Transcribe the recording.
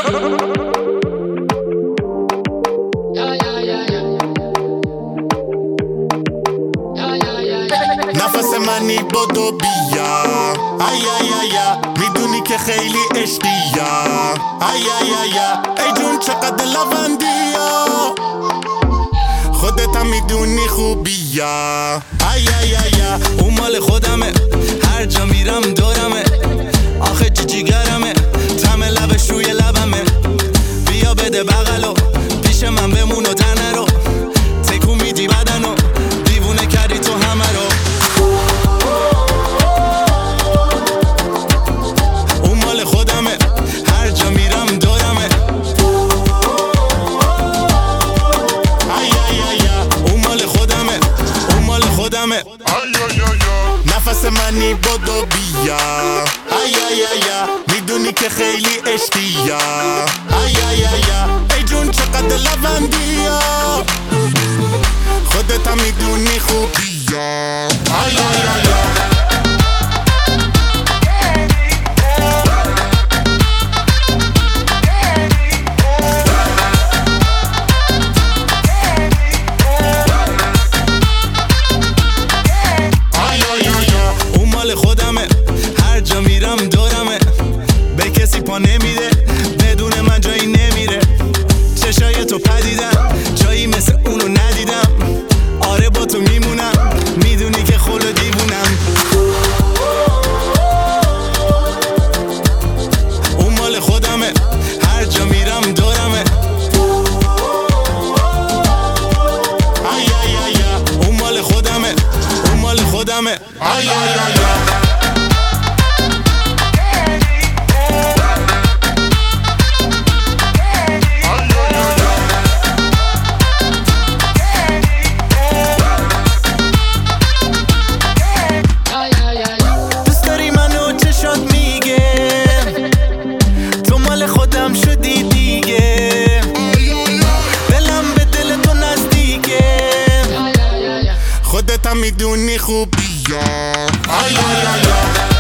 نفس منی بدو بیا ای ای ای میدونی که خیلی عشقیه ای ای ای ای جون چقدر لوندیه خودت هم میدونی خوبیه ای ای ای اون مال خودمه هر جا میرم دورمه آخه جیگرمه طعم لبش روی لبمه بیا بده بغلو پیش من بمون و تنه رو تکون میدی بدنو دیوونه کردی تو همه رو اون مال خودمه هر جا میرم دورمه ای ای ای اون مال خودمه اون مال خودمه نفس منی بدو بیا ای ای ای میدونی که خیلی عشقیه ای ای ای ای جون چقدر لوندیه خودت هم میدونی خوبیه ای ای ای خودمه هر جا میرم دورمه به کسی پا نمیده بدون من جایی نمیره چشای تو پدیدم جایی مثل اونو ندیدم آره با تو میمونم میدونی که خلو دیوونم اون مال خودمه هر جا میرم دورمه ای ای ای اون مال خودمه اون مال خودمه ای ای ای خودم شدی دیگه دلم به دل تو نزدیکه خودت هم میدونی خوبیه ای ای ای